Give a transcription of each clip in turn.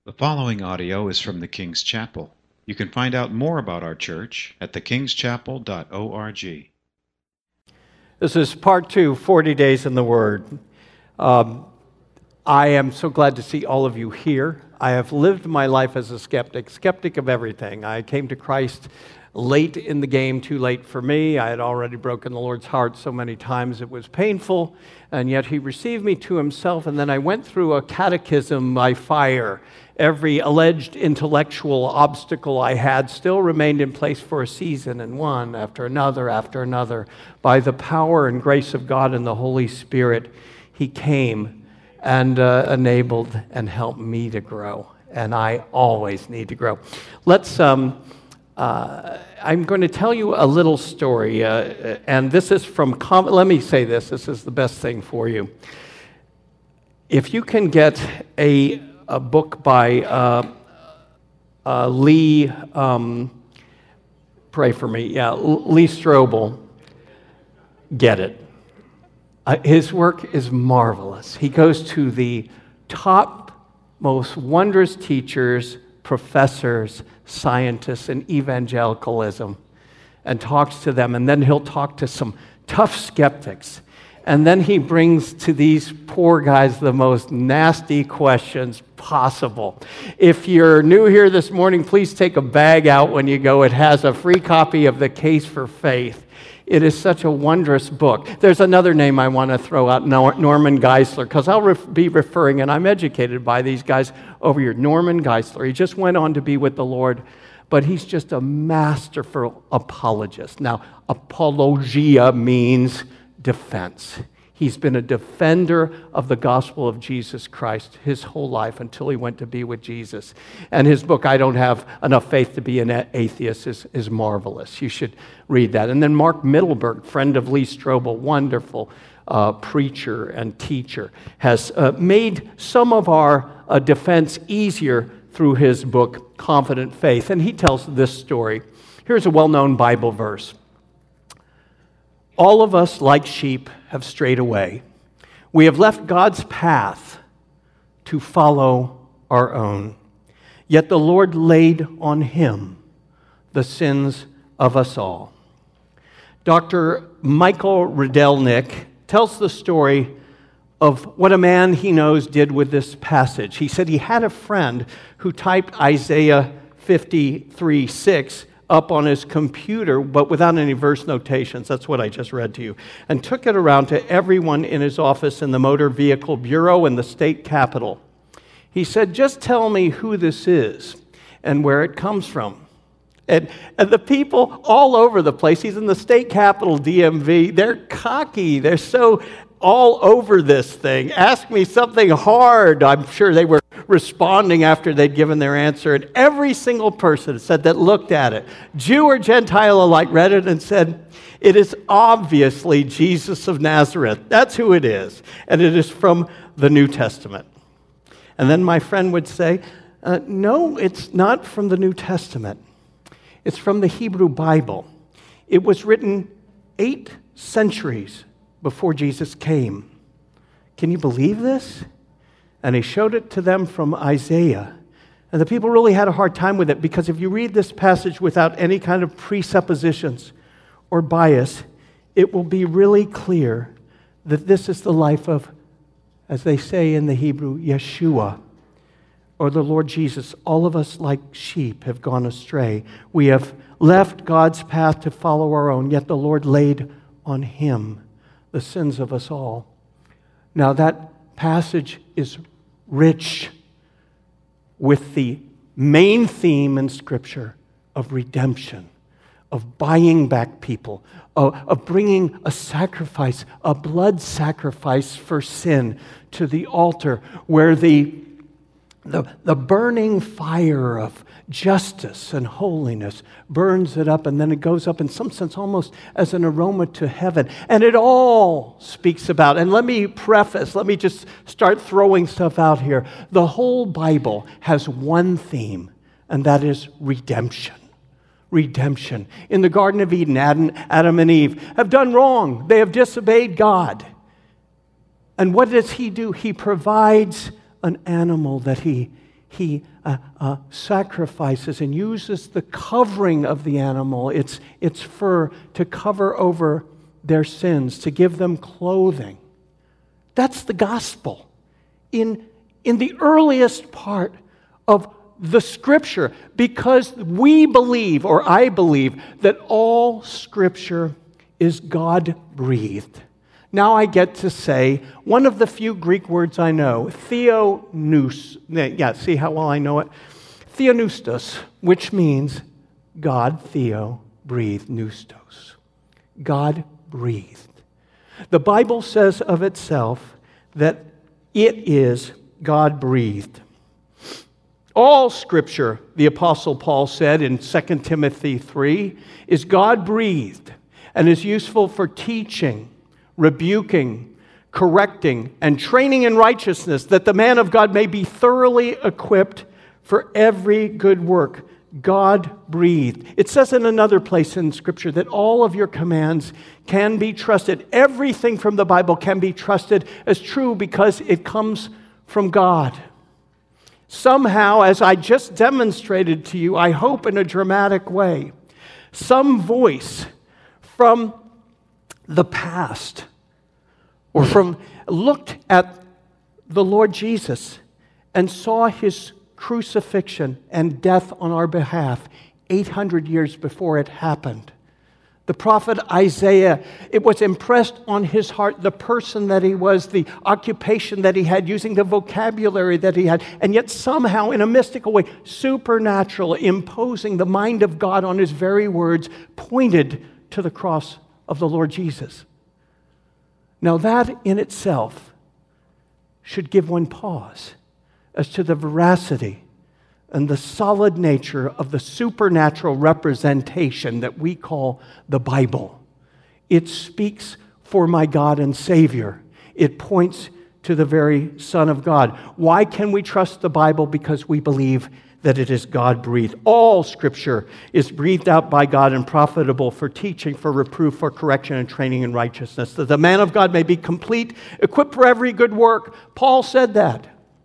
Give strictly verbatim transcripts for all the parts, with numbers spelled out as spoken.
The following audio is from the King's Chapel. You can find out more about our church at the kings chapel dot org. This is part two, forty Days in the Word. Um, I am so glad to see all of you here. I have lived my life as a skeptic, skeptic of everything. I came to Christ late in the game, too late for me. I had already broken the Lord's heart so many times it was painful, and yet He received me to Himself, and then I went through a catechism by fire. Every alleged intellectual obstacle I had still remained in place for a season, and one after another after another. By the power and grace of God and the Holy Spirit, He came and uh, enabled and helped me to grow. And I always need to grow. Let's, um, uh, I'm going to tell you a little story, uh, and this is from, com- let me say this, this is the best thing for you. If you can get a a book by uh, uh, Lee, um, pray for me, yeah, Lee Strobel, get it. Uh, his work is marvelous. He goes to the top, most wondrous teachers, professors, scientists in evangelicalism and talks to them, and then he'll talk to some tough skeptics. And then he brings to these poor guys the most nasty questions possible. If you're new here this morning, please take a bag out when you go. It has a free copy of The Case for Faith. It is such a wondrous book. There's another name I want to throw out, Norman Geisler, because I'll ref- be referring, and I'm educated by these guys over here. Norman Geisler, he just went on to be with the Lord, but he's just a masterful apologist. Now, apologia means defense. He's been a defender of the gospel of Jesus Christ his whole life until he went to be with Jesus. And his book, I Don't Have Enough Faith to Be an Atheist, is, is marvelous. You should read that. And then Mark Mittelberg, friend of Lee Strobel, wonderful uh, preacher and teacher, has uh, made some of our uh, defense easier through his book, Confident Faith. And he tells this story. Here's a well-known Bible verse. All of us, like sheep, have strayed away. We have left God's path to follow our own. Yet the Lord laid on Him the sins of us all. Doctor Michael Rydelnik tells the story of what a man he knows did with this passage. He said he had a friend who typed Isaiah fifty-three six up on his computer, but without any verse notations. That's what I just read to you. And took it around to everyone in his office in the Motor Vehicle Bureau in the state capitol. He said, just tell me who this is and where it comes from. And, and the people all over the place, he's in the state capitol, D M V, they're cocky. They're so all over this thing. Ask me something hard. I'm sure they were responding after they'd given their answer. And every single person said that looked at it, Jew or Gentile alike, read it and said, it is obviously Jesus of Nazareth. That's who it is. And it is from the New Testament. And then my friend would say, uh, no, it's not from the New Testament. It's from the Hebrew Bible. It was written eight centuries before Jesus came. Can you believe this? And he showed it to them from Isaiah. And the people really had a hard time with it, because if you read this passage without any kind of presuppositions or bias, it will be really clear that this is the life of, as they say in the Hebrew, Yeshua, or the Lord Jesus. All of us, like sheep, have gone astray. We have left God's path to follow our own, yet the Lord laid on Him the sins of us all. Now that passage is rich with the main theme in Scripture of redemption, of buying back people, of, of bringing a sacrifice, a blood sacrifice for sin to the altar, where the, the, the burning fire of justice and holiness burns it up, and then it goes up in some sense almost as an aroma to heaven. And it all speaks about, and let me preface, let me just start throwing stuff out here. The whole Bible has one theme, and that is redemption. Redemption. In the Garden of Eden, Adam, Adam and Eve have done wrong. They have disobeyed God. And what does He do? He provides an animal that He he uh, uh, sacrifices and uses the covering of the animal, its, its fur, to cover over their sins, to give them clothing. That's the gospel. In, in the earliest part of the Scripture, because we believe, or I believe, that all Scripture is God-breathed. Now I get to say one of the few Greek words I know, theonous. Yeah, see how well I know it? Theonoustos, which means God, theo, breathed, noustos. God breathed. The Bible says of itself that it is God-breathed. All Scripture, the Apostle Paul said in Second Timothy three, is God-breathed and is useful for teaching, rebuking, correcting, and training in righteousness, that the man of God may be thoroughly equipped for every good work. God-breathed. It says in another place in Scripture that all of your commands can be trusted. Everything from the Bible can be trusted as true because it comes from God. Somehow, as I just demonstrated to you, I hope in a dramatic way, some voice from the past or from looked at the Lord Jesus and saw his crucifixion and death on our behalf eight hundred years before it happened. The prophet Isaiah, it was impressed on his heart the person that he was, the occupation that he had, using the vocabulary that he had, and yet somehow in a mystical way, supernatural, imposing the mind of God on his very words, pointed to the cross of the Lord Jesus. Now that in itself should give one pause as to the veracity and the solid nature of the supernatural representation that we call the Bible. It speaks for my God and Savior. It points to the very Son of God. Why can we trust the Bible? Because we believe that it is God-breathed. All Scripture is breathed out by God and profitable for teaching, for reproof, for correction, and training in righteousness, that the man of God may be complete, equipped for every good work. Paul said that.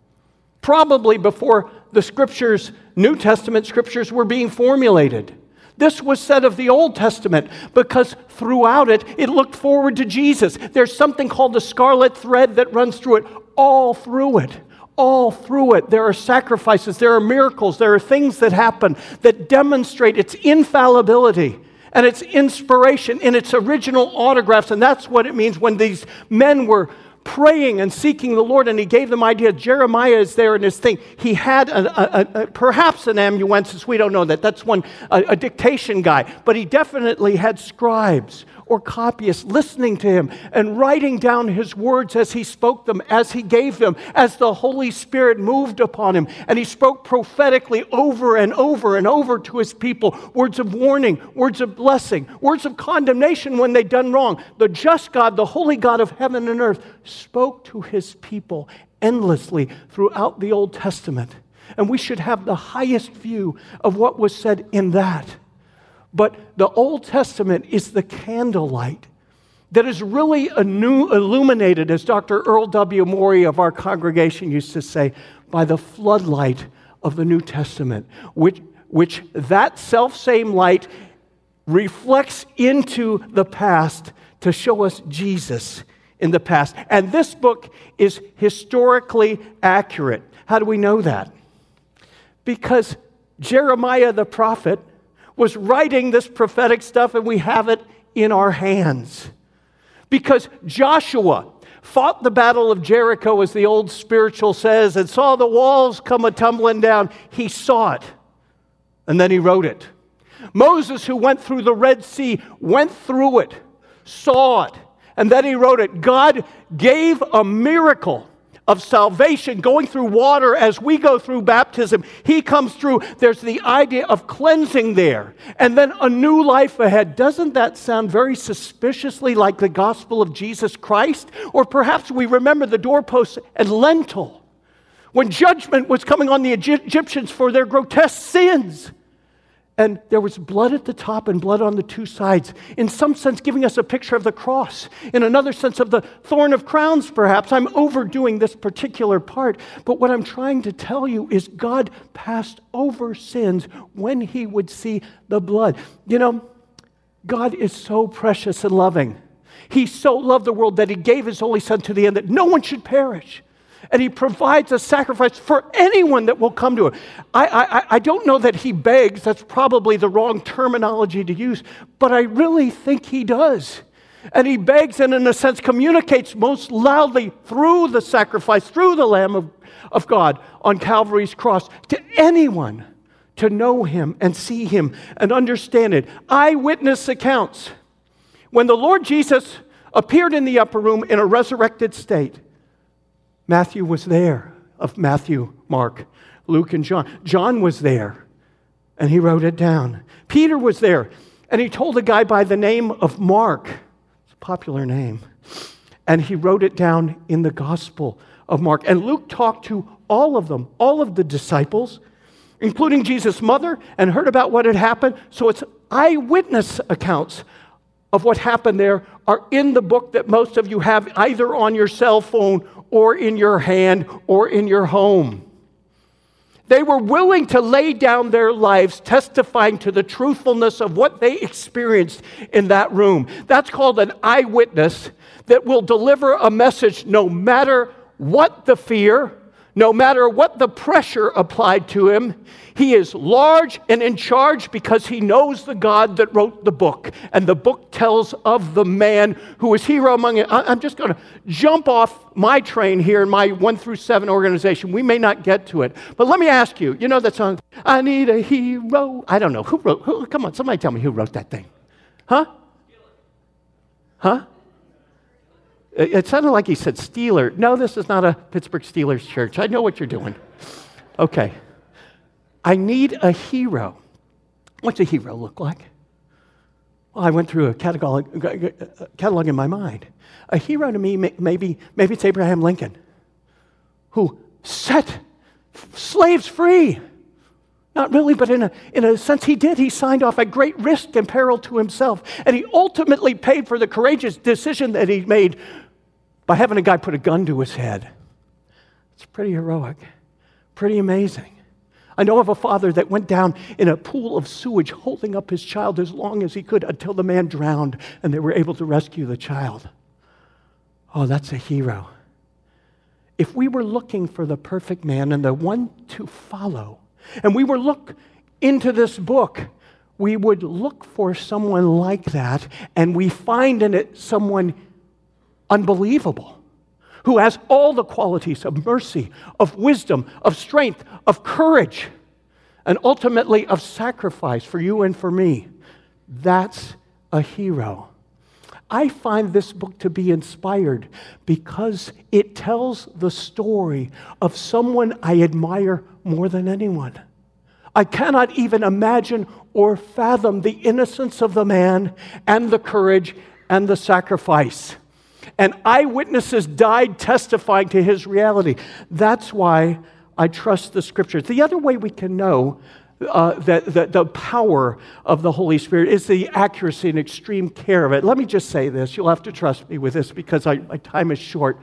Probably before the Scriptures, New Testament Scriptures, were being formulated. This was said of the Old Testament because throughout it, it looked forward to Jesus. There's something called the scarlet thread that runs through it, all through it. All through it, there are sacrifices, there are miracles, there are things that happen that demonstrate its infallibility and its inspiration in its original autographs. And that's what it means when these men were praying and seeking the Lord, and he gave them ideas. Jeremiah is there in his thing. He had a, a, a, perhaps an amanuensis. We don't know that. That's one, a, a dictation guy. But he definitely had scribes or copyists listening to him and writing down his words as he spoke them, as he gave them, as the Holy Spirit moved upon him. And he spoke prophetically over and over and over to his people, words of warning, words of blessing, words of condemnation when they'd done wrong. The just God, the holy God of heaven and earth, spoke to his people endlessly throughout the Old Testament. And we should have the highest view of what was said in that. But the Old Testament is the candlelight that is really anew, illuminated, as Doctor Earl W. Morey of our congregation used to say, by the floodlight of the New Testament, which, which that self-same light reflects into the past to show us Jesus in the past. And this book is historically accurate. How do we know that? Because Jeremiah the prophet was writing this prophetic stuff, and we have it in our hands. Because Joshua fought the battle of Jericho, as the old spiritual says, and saw the walls come a-tumbling down. He saw it, and then he wrote it. Moses, who went through the Red Sea, went through it, saw it, and then he wrote it. God gave a miracle of salvation, going through water as we go through baptism. He comes through. There's the idea of cleansing there, and then a new life ahead. Doesn't that sound very suspiciously like the gospel of Jesus Christ? Or perhaps we remember the doorposts and lintel, when judgment was coming on the Egyptians for their grotesque sins. And there was blood at the top and blood on the two sides. In some sense, giving us a picture of the cross. In another sense, of the thorn of crowns, perhaps. I'm overdoing this particular part. But what I'm trying to tell you is God passed over sins when he would see the blood. You know, God is so precious and loving. He so loved the world that he gave his only son to the end that no one should perish. And he provides a sacrifice for anyone that will come to him. I, I, I don't know that he begs. That's probably the wrong terminology to use. But I really think he does. And he begs and in a sense communicates most loudly through the sacrifice, through the Lamb of, of God on Calvary's cross to anyone to know him and see him and understand it. Eyewitness accounts. When the Lord Jesus appeared in the upper room in a resurrected state, Matthew was there, of Matthew, Mark, Luke, and John. John was there, and he wrote it down. Peter was there, and he told a guy by the name of Mark, it's a popular name, and he wrote it down in the Gospel of Mark. And Luke talked to all of them, all of the disciples, including Jesus' mother, and heard about what had happened. So it's eyewitness accounts of what happened there are in the book that most of you have either on your cell phone or in your hand or in your home. They were willing to lay down their lives testifying to the truthfulness of what they experienced in that room. That's called an eyewitness that will deliver a message no matter what the fear, no matter what the pressure applied to him. He is large and in charge because he knows the God that wrote the book. And the book tells of the man who was hero among it. I'm just going to jump off my train here in my one through seven organization. We may not get to it. But let me ask you, you know that song, I need a hero? I don't know. Who wrote, who, come on, somebody tell me who wrote that thing. Huh? Huh? It sounded like he said Steeler. No, this is not a Pittsburgh Steelers church. I know what you're doing. Okay. I need a hero. What's a hero look like? Well, I went through a catalog, a catalog in my mind. A hero to me, maybe, maybe it's Abraham Lincoln, who set slaves free. Not really, but in a, in a sense he did. He signed off at great risk and peril to himself. And he ultimately paid for the courageous decision that he made by having a guy put a gun to his head. It's pretty heroic, pretty amazing. I know of a father that went down in a pool of sewage holding up his child as long as he could until the man drowned and they were able to rescue the child. Oh, that's a hero. If we were looking for the perfect man and the one to follow, and we were look into this book, we would look for someone like that, and we find in it someone unbelievable, who has all the qualities of mercy, of wisdom, of strength, of courage, and ultimately of sacrifice for you and for me. That's a hero. I find this book to be inspired because it tells the story of someone I admire more than anyone. I cannot even imagine or fathom the innocence of the man and the courage and the sacrifice. And eyewitnesses died testifying to his reality. That's why I trust the Scriptures. The other way we can know uh, that, that the power of the Holy Spirit is the accuracy and extreme care of it. Let me just say this. You'll have to trust me with this because I, my time is short.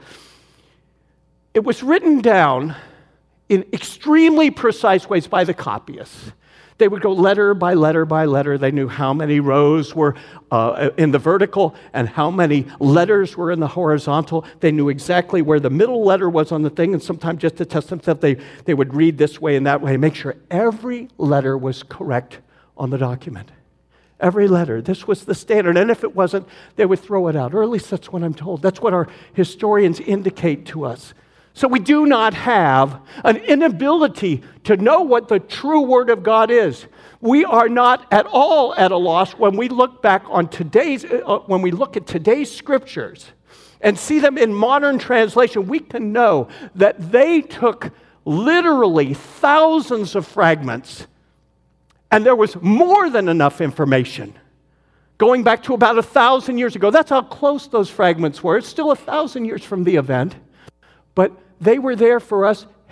It was written down in extremely precise ways by the copyists. They would go letter by letter by letter. They knew how many rows were uh, in the vertical and how many letters were in the horizontal. They knew exactly where the middle letter was on the thing, and sometimes just to test themselves, they, they would read this way and that way, make sure every letter was correct on the document. Every letter. This was the standard, and if it wasn't, they would throw it out, or at least that's what I'm told. That's what our historians indicate to us. So we do not have an inability to know what the true Word of God is. We are not at all at a loss when we look back on today's, uh, when we look at today's scriptures and see them in modern translation. We can know that they took literally thousands of fragments, and there was more than enough information going back to about a thousand years ago. That's how close those fragments were. It's still a thousand years from the event. But they were there for us,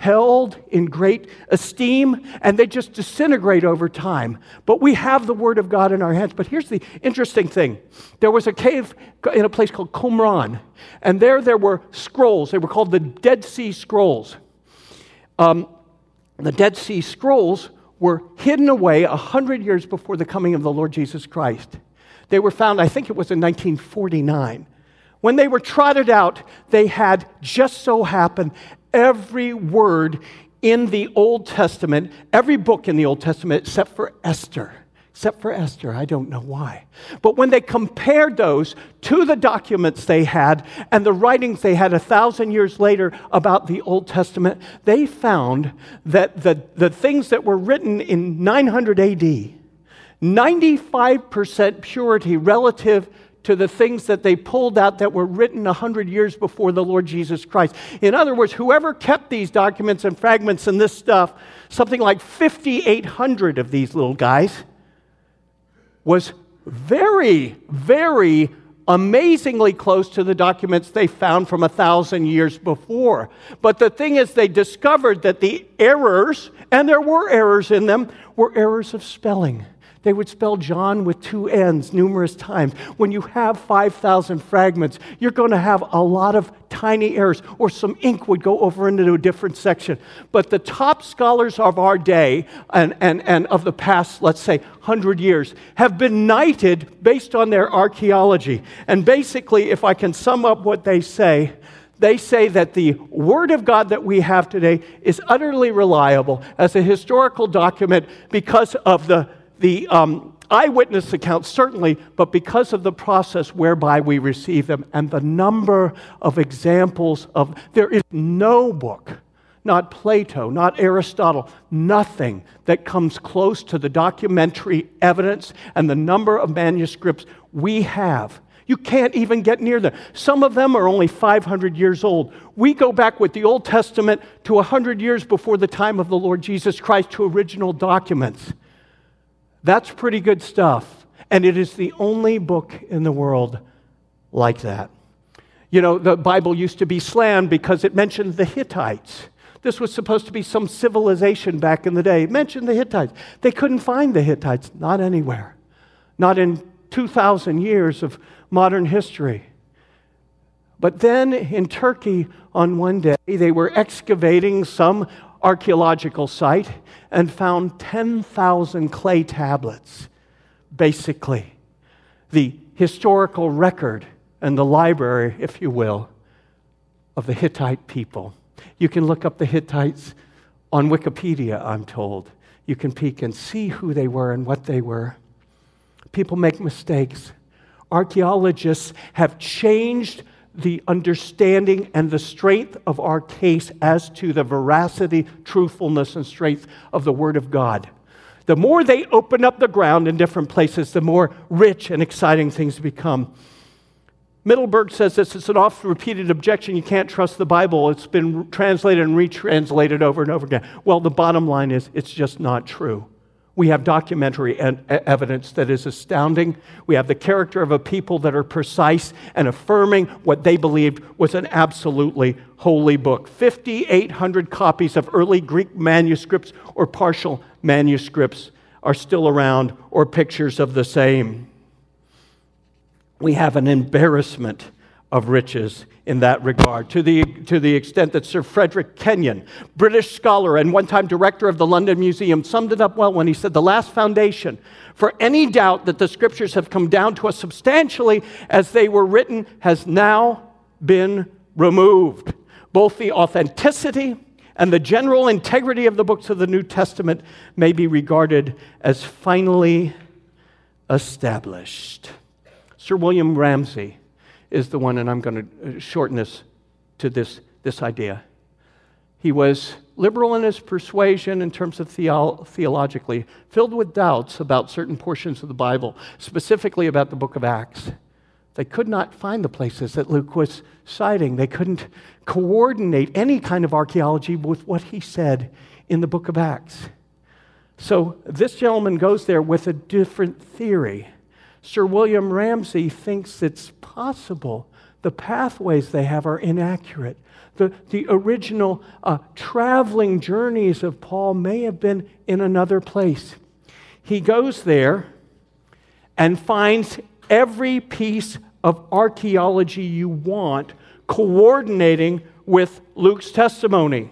held in great esteem, and they just disintegrate over time. But we have the Word of God in our hands. But here's the interesting thing. There was a cave in a place called Qumran, and there there were scrolls. They were called the Dead Sea Scrolls. Um, the Dead Sea Scrolls were hidden away a hundred years before the coming of the Lord Jesus Christ. They were found, I think it was in nineteen forty-nine. When they were trotted out, they had just so happened every word in the Old Testament, every book in the Old Testament except for Esther. Except for Esther, I don't know why. But when they compared those to the documents they had and the writings they had a thousand years later about the Old Testament, they found that the, the things that were written in nine hundred A D, ninety-five percent purity relative to the things that they pulled out that were written a hundred years before the Lord Jesus Christ. In other words, whoever kept these documents and fragments and this stuff, something like fifty-eight hundred of these little guys, was very, very amazingly close to the documents they found from a thousand years before. But the thing is, they discovered that the errors, and there were errors in them, were errors of spelling. They would spell John with two N's numerous times. When you have five thousand fragments, you're going to have a lot of tiny errors, or some ink would go over into a different section. But the top scholars of our day and, and, and of the past, let's say, one hundred years, have been knighted based on their archaeology. And basically, if I can sum up what they say, they say that the Word of God that we have today is utterly reliable as a historical document because of the The um, eyewitness accounts, certainly, but because of the process whereby we receive them and the number of examples of, there is no book, not Plato, not Aristotle, nothing that comes close to the documentary evidence and the number of manuscripts we have. You can't even get near them. Some of them are only five hundred years old. We go back with the Old Testament to one hundred years before the time of the Lord Jesus Christ to original documents. That's pretty good stuff, and it is the only book in the world like that. You know, the Bible used to be slammed because it mentioned the Hittites. This was supposed to be some civilization back in the day. It mentioned the Hittites. They couldn't find the Hittites, not anywhere. Not in two thousand years of modern history. But then in Turkey on one day, they were excavating some archaeological site and found ten thousand clay tablets, basically the historical record and the library, if you will, of the Hittite people. You can look up the Hittites on Wikipedia, I'm told. You can peek and see who they were and what they were. People make mistakes. Archaeologists have changed the understanding and the strength of our case as to the veracity, truthfulness, and strength of the Word of God. The more they open up the ground in different places, the more rich and exciting things become. Middleburg says this, it's an oft-repeated objection, you can't trust the Bible. It's been translated and retranslated over and over again. Well, the bottom line is, it's just not true. We have documentary evidence that is astounding. We have the character of a people that are precise and affirming what they believed was an absolutely holy book. fifty-eight hundred copies of early Greek manuscripts or partial manuscripts are still around, or pictures of the same. We have an embarrassment of riches in that regard, to the, to the extent that Sir Frederick Kenyon, British scholar and one-time director of the London Museum, summed it up well when he said, the last foundation for any doubt that the Scriptures have come down to us substantially as they were written has now been removed. Both the authenticity and the general integrity of the books of the New Testament may be regarded as finally established. Sir William Ramsay is the one, and I'm going to shorten this to this, this idea. He was liberal in his persuasion in terms of theo- theologically, filled with doubts about certain portions of the Bible, specifically about the book of Acts. They could not find the places that Luke was citing. They couldn't coordinate any kind of archaeology with what he said in the book of Acts. So this gentleman goes there with a different theory. Sir William Ramsay thinks it's possible The pathways they have are inaccurate. The, the original uh, traveling journeys of Paul may have been in another place. He goes there and finds every piece of archaeology you want coordinating with Luke's testimony.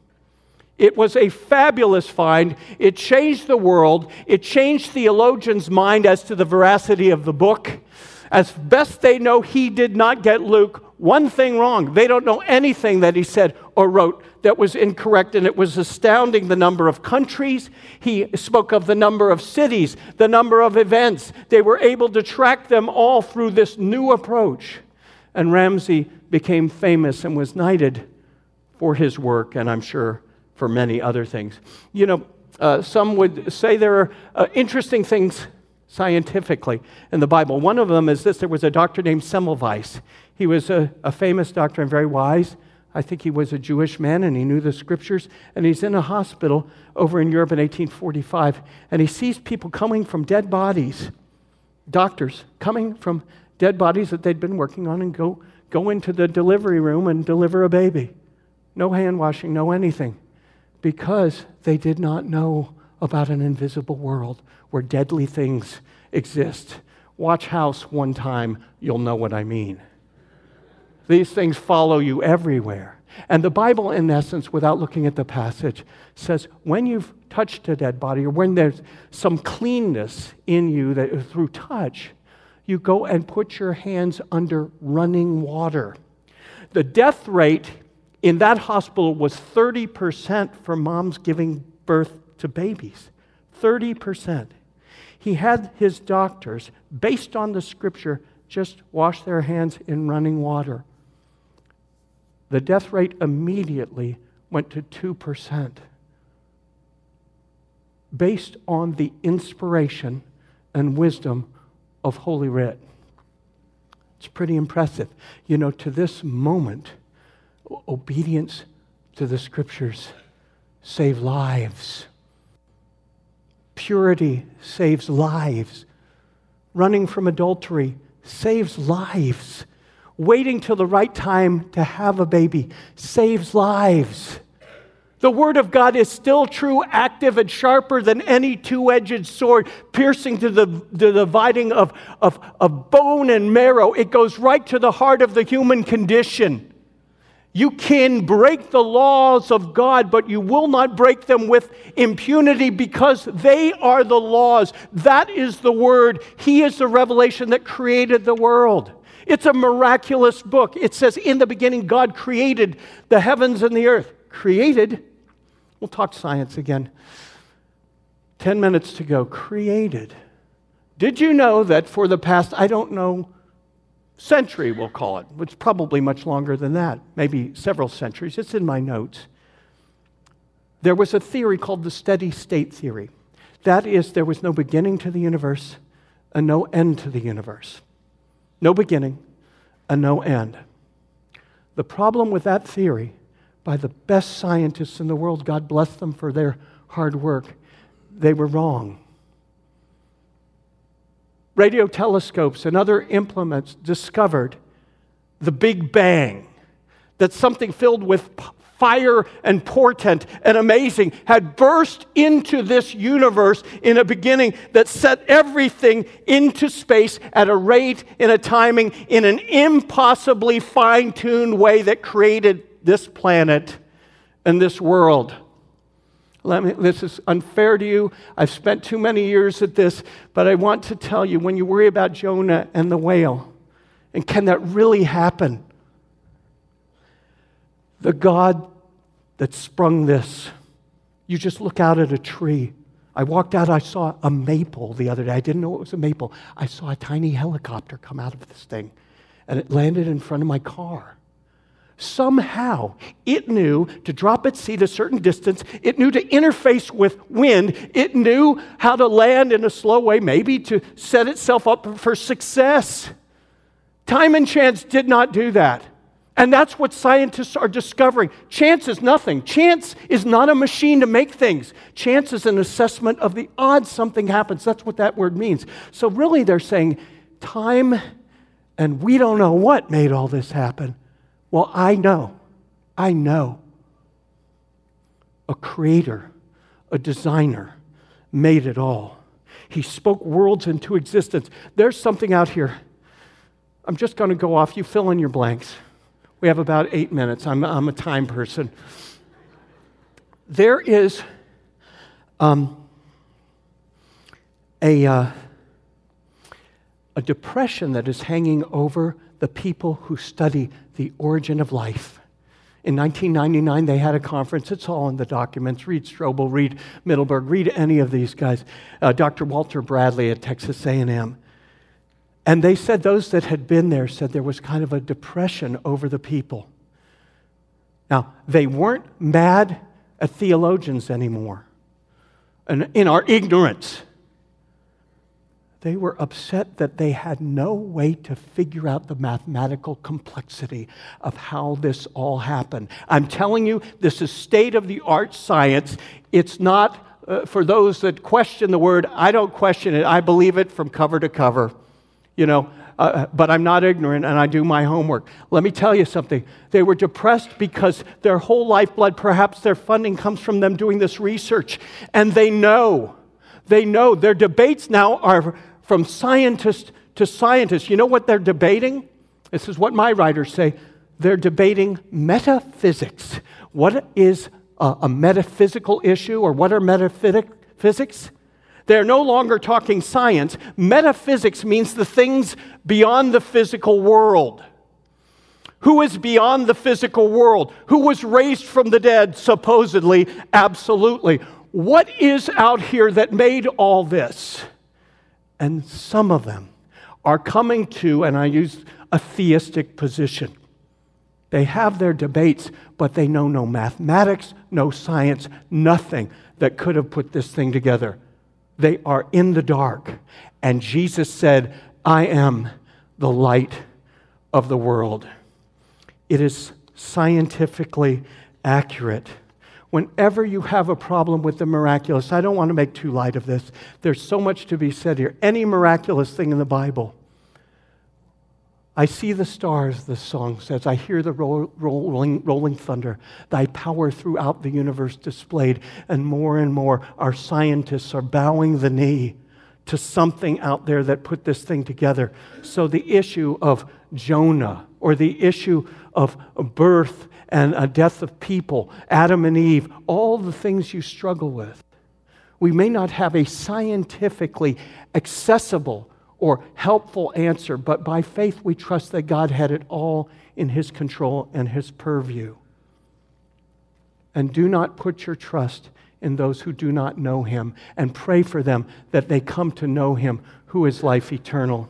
It was a fabulous find. It changed the world. It changed theologians' mind as to the veracity of the book. As best they know, he did not get Luke one thing wrong. They don't know anything that he said or wrote that was incorrect, and it was astounding the number of countries. He spoke of the number of cities, the number of events. They were able to track them all through this new approach. And Ramsay became famous and was knighted for his work, and I'm sure for many other things. You know, uh, some would say there are uh, interesting things scientifically in the Bible. One of them is this. There was a doctor named Semmelweis. He was a, a famous doctor and very wise. I think he was a Jewish man and he knew the scriptures. And he's in a hospital over in Europe in eighteen forty-five. And he sees people coming from dead bodies, doctors coming from dead bodies that they'd been working on, and go, go into the delivery room and deliver a baby. No hand washing, no anything. Because they did not know about an invisible world where deadly things exist. Watch House one time, you'll know what I mean. These things follow you everywhere. And the Bible, in essence, without looking at the passage, says when you've touched a dead body, or when there's some cleanness in you that through touch, you go and put your hands under running water. The death rate in that hospital was thirty percent for moms giving birth to babies. thirty percent. He had his doctors, based on the scripture, just wash their hands in running water. The death rate immediately went to two percent. Based on the inspiration and wisdom of Holy Writ. It's pretty impressive. You know, to this moment, obedience to the scriptures save lives. Purity saves lives. Running from adultery saves lives. Waiting till the right time to have a baby saves lives. The Word of God is still true, active, and sharper than any two-edged sword, piercing to the, the dividing of, of, of bone and marrow. It goes right to the heart of the human condition. You can break the laws of God, but you will not break them with impunity because they are the laws. That is the Word. He is the revelation that created the world. It's a miraculous book. It says, in the beginning, God created the heavens and the earth. Created. We'll talk science again. Ten minutes to go. Created. Did you know that for the past, I don't know, century, we'll call it. It's probably much longer than that, maybe several centuries. It's in my notes. There was a theory called the steady state theory. That is, there was no beginning to the universe and no end to the universe. No beginning and no end. The problem with that theory, by the best scientists in the world, God bless them for their hard work, they were wrong. Radio telescopes and other implements discovered the Big Bang, that something filled with fire and portent and amazing had burst into this universe in a beginning that set everything into space at a rate, in a timing, in an impossibly fine-tuned way that created this planet and this world. Let me, this is unfair to you. I've spent too many years at this, but I want to tell you, when you worry about Jonah and the whale, and can that really happen? The God that sprung this, you just look out at a tree. I walked out, I saw a maple the other day. I didn't know it was a maple. I saw a tiny helicopter come out of this thing, and it landed in front of my car. Somehow, it knew to drop its seat a certain distance. It knew to interface with wind. It knew how to land in a slow way, maybe to set itself up for success. Time and chance did not do that. And that's what scientists are discovering. Chance is nothing. Chance is not a machine to make things. Chance is an assessment of the odds something happens. That's what that word means. So really they're saying time And we don't know what made all this happen. Well, I know. I know. A creator, a designer, made it all. He spoke worlds into existence. There's something out here. I'm just going to go off. You fill in your blanks. We have about eight minutes. I'm, I'm a time person. There is um, a, uh, a depression that is hanging over the people who study the origin of life. In nineteen ninety-nine, they had a conference. It's all in the documents. Read Strobel, read Middleburg, read any of these guys. Uh, Doctor Walter Bradley at Texas A and M. And they said those that had been there said there was kind of a depression over the people. Now, they weren't mad at theologians anymore. And in our ignorance, they were upset that they had no way to figure out the mathematical complexity of how this all happened. I'm telling you, this is state-of-the-art science. It's not, uh, for those that question the word, I don't question it. I believe it from cover to cover. You know, uh, but I'm not ignorant and I do my homework. Let me tell you something. They were depressed because their whole lifeblood, perhaps their funding comes from them doing this research. And they know, they know their debates now are from scientist to scientist. You know what they're debating? This is what my writers say. They're debating metaphysics. What is a, a metaphysical issue, or what are metaphysics? They're no longer talking science. Metaphysics means the things beyond the physical world. Who is beyond the physical world? Who was raised from the dead, supposedly? Absolutely. What is out here that made all this? And some of them are coming to, and I use a theistic position. They have their debates, but they know no mathematics, no science, nothing that could have put this thing together. They are in the dark. And Jesus said, I am the light of the world. It is scientifically accurate. Whenever you have a problem with the miraculous, I don't want to make too light of this. There's so much to be said here. Any miraculous thing in the Bible. I see the stars, the song says. I hear the roll, rolling, rolling thunder. Thy power throughout the universe displayed. And more and more, our scientists are bowing the knee to something out there that put this thing together. So the issue of Jonah, or the issue of birth and a death of people, Adam and Eve, all the things you struggle with. We may not have a scientifically accessible or helpful answer, but by faith we trust that God had it all in His control and His purview. And do not put your trust in those who do not know Him, and pray for them that they come to know Him who is life eternal.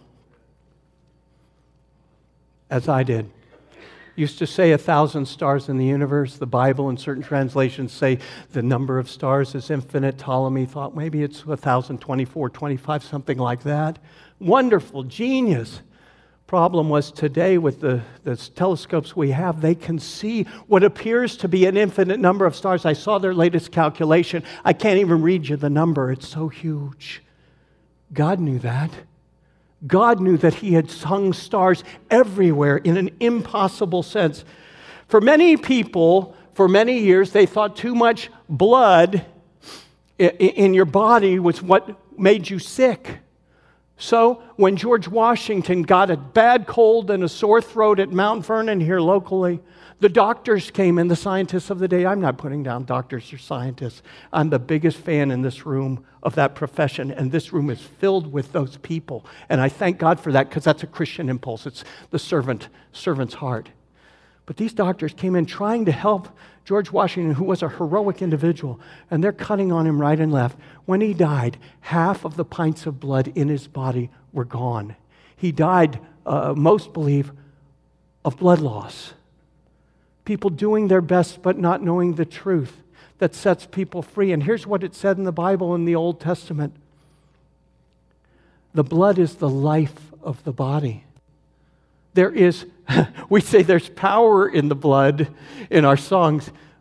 As I did. Used to say a thousand stars in the universe. The Bible and certain translations say the number of stars is infinite. Ptolemy thought maybe it's one thousand twenty-four, twenty-five, something like that. Wonderful, genius. Problem was today with the, the telescopes we have, they can see what appears to be an infinite number of stars. I saw their latest calculation. I can't even read you the number. It's so huge. God knew that. God knew that He had hung stars everywhere in an impossible sense. For many people, for many years, they thought too much blood in your body was what made you sick. So when George Washington got a bad cold and a sore throat at Mount Vernon here locally, the doctors came in, the scientists of the day. I'm not putting down doctors or scientists. I'm the biggest fan in this room of that profession, and this room is filled with those people. And I thank God for that, because that's a Christian impulse. It's the servant, servant's heart. But these doctors came in trying to help George Washington, who was a heroic individual, and they're cutting on him right and left. When he died, half of the pints of blood in his body were gone. He died, uh, most believe, of blood loss. People doing their best but not knowing the truth that sets people free. And here's what it said in the Bible in the Old Testament. The blood is the life of the body. There is, we say there's power in the blood in our songs.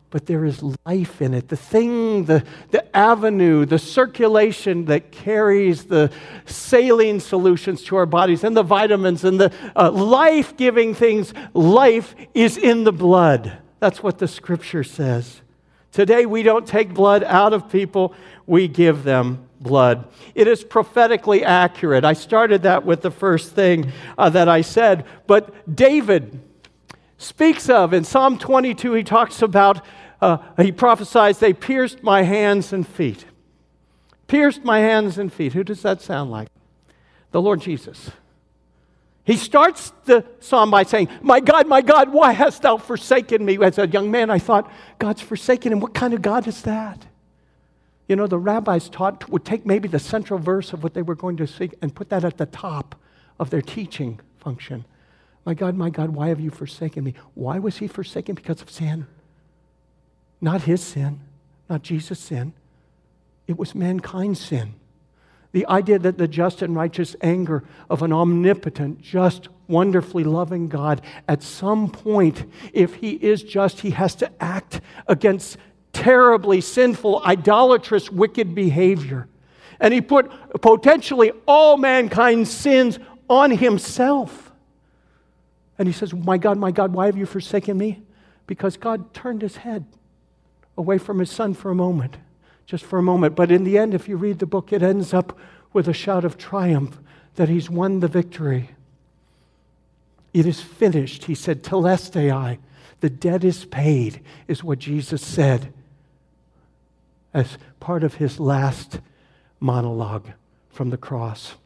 but there is life in it. The thing, the, the avenue, the circulation that carries the saline solutions to our bodies and the vitamins and the uh, life-giving things, life is in the blood. That's what the Scripture says. Today we don't take blood out of people, we give them blood. It is prophetically accurate. I started that with the first thing uh, that I said, but David speaks of, in Psalm twenty-two, he talks about, uh, he prophesies, they pierced my hands and feet. Pierced my hands and feet. Who does that sound like? The Lord Jesus. He starts the psalm by saying, my God, my God, why hast thou forsaken me? As a young man, I thought, God's forsaken him. What kind of God is that? You know, the rabbis taught, would take maybe the central verse of what they were going to sing and put that at the top of their teaching function. My God, my God, why have you forsaken me? Why was he forsaken? Because of sin. Not his sin, not Jesus' sin. It was mankind's sin. The idea that the just and righteous anger of an omnipotent, just, wonderfully loving God, at some point, if he is just, he has to act against terribly sinful, idolatrous, wicked behavior. And he put potentially all mankind's sins on himself. And he says, my God, my God, why have you forsaken me? Because God turned his head away from his son for a moment, just for a moment. But in the end, if you read the book, it ends up with a shout of triumph that he's won the victory. It is finished. He said, Telestai, the debt is paid, is what Jesus said as part of his last monologue from the cross.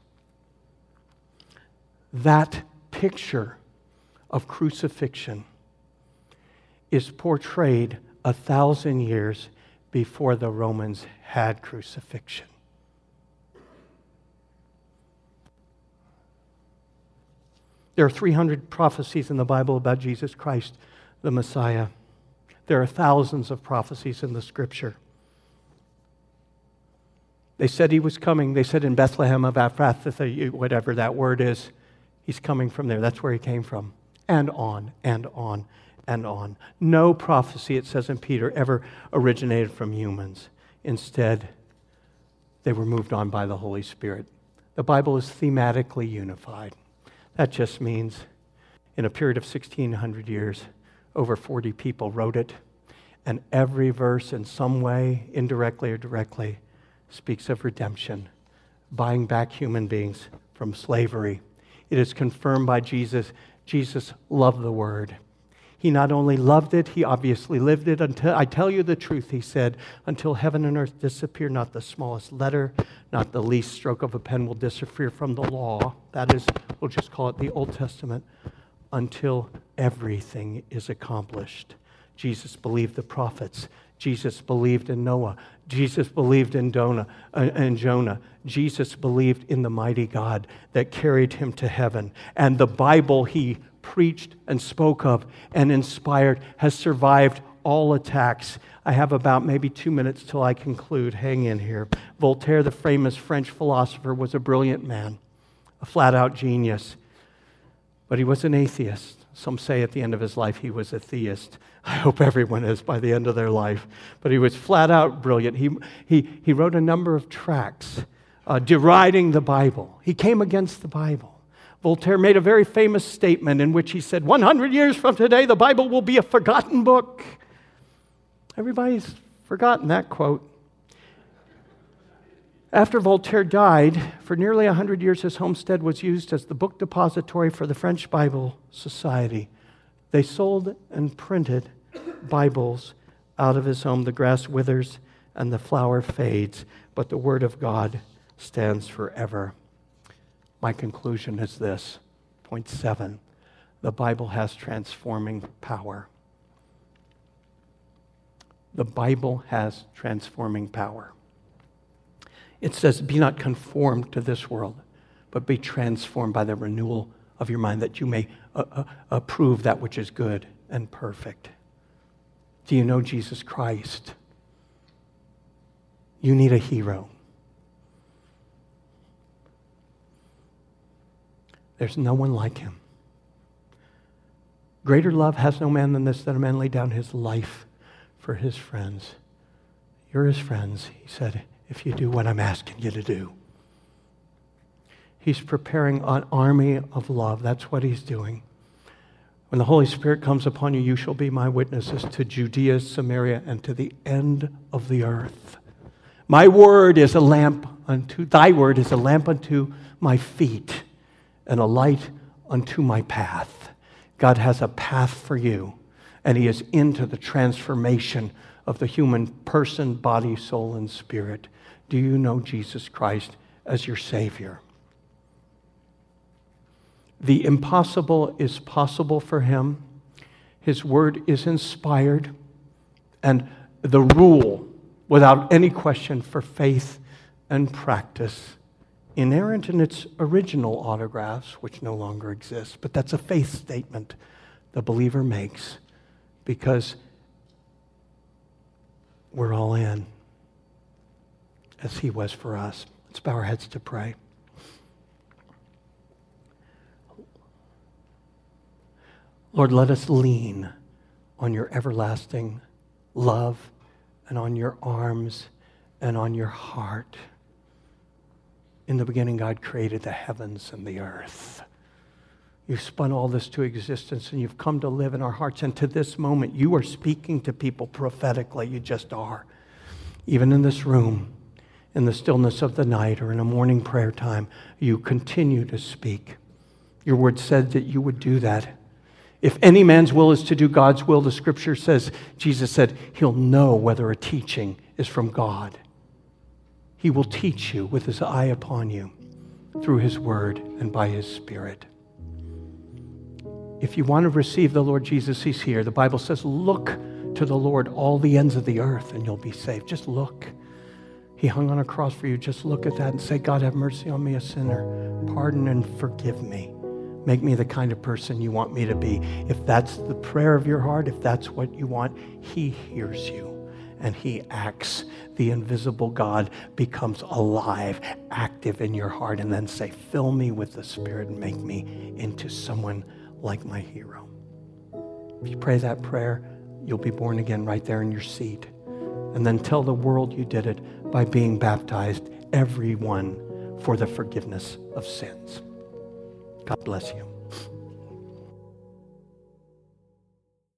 That picture of crucifixion is portrayed a thousand years before the Romans had crucifixion. There are three hundred prophecies in the Bible about Jesus Christ, the Messiah. There are thousands of prophecies in the Scripture. They said he was coming. They said in Bethlehem of Ephrathah, whatever that word is, he's coming from there. That's where he came from. And on, and on, and on. No prophecy, it says in Peter, ever originated from humans. Instead, they were moved on by the Holy Spirit. The Bible is thematically unified. That just means in a period of sixteen hundred years, over forty people wrote it, and every verse in some way, indirectly or directly, speaks of redemption, buying back human beings from slavery. It is confirmed by Jesus. Jesus loved the Word. He not only loved it, he obviously lived it. Until I tell you the truth, he said, until heaven and earth disappear, not the smallest letter, not the least stroke of a pen will disappear from the law. That is, we'll just call it the Old Testament, until everything is accomplished. Jesus believed the prophets. Jesus believed in Noah. Jesus believed in Jonah, uh, and Jonah. Jesus believed in the mighty God that carried him to heaven. And the Bible he preached and spoke of and inspired has survived all attacks. I have about maybe two minutes till I conclude. Hang in here. Voltaire, the famous French philosopher, was a brilliant man, a flat-out genius. But he was an atheist. Some say at the end of his life he was a theist. I hope everyone is by the end of their life. But he was flat out brilliant. He, he, he wrote a number of tracts uh, deriding the Bible. He came against the Bible. Voltaire made a very famous statement in which he said, one hundred years from today, the Bible will be a forgotten book. Everybody's forgotten that quote. After Voltaire died, for nearly one hundred years, his homestead was used as the book depository for the French Bible Society. They sold and printed Bibles out of his home. The grass withers and the flower fades, but the Word of God stands forever. My conclusion is this, point seven. The Bible has transforming power. The Bible has transforming power. It says, be not conformed to this world, but be transformed by the renewal of your mind, that you may uh, uh, approve that which is good and perfect. Do you know Jesus Christ? You need a hero. There's no one like him. Greater love has no man than this, that a man lay down his life for for his friends. You're his friends, he said, if you do what I'm asking you to do. He's preparing an army of love. That's what he's doing. When the Holy Spirit comes upon you, you shall be my witnesses to Judea, Samaria, and to the end of the earth. My word is a lamp unto, thy word is a lamp unto my feet and a light unto my path. God has a path for you, and he is into the transformation of the human person, body, soul, and spirit. Do you know Jesus Christ as your Savior? The impossible is possible for him. His word is inspired. And the rule, without any question, for faith and practice, inerrant in its original autographs, which no longer exist, but that's a faith statement the believer makes because we're all in, as he was for us. Let's bow our heads to pray. Lord, let us lean on your everlasting love and on your arms and on your heart. In the beginning, God created the heavens and the earth. You've spun all this to existence, and you've come to live in our hearts. And to this moment, you are speaking to people prophetically. You just are. Even in this room, in the stillness of the night or in a morning prayer time, you continue to speak. Your word said that you would do that. If any man's will is to do God's will, the scripture says, Jesus said, he'll know whether a teaching is from God. He will teach you with his eye upon you through his word and by his Spirit. If you want to receive the Lord Jesus, he's here. The Bible says, look to the Lord all the ends of the earth and you'll be saved. Just look. He hung on a cross for you. Just look at that and say, God, have mercy on me, a sinner. Pardon and forgive me. Make me the kind of person you want me to be. If that's the prayer of your heart, if that's what you want, he hears you and he acts. The invisible God becomes alive, active in your heart, and then say, fill me with the Spirit and make me into someone like my hero. If you pray that prayer, you'll be born again right there in your seat. And then tell the world you did it by being baptized, everyone, for the forgiveness of sins. God bless you.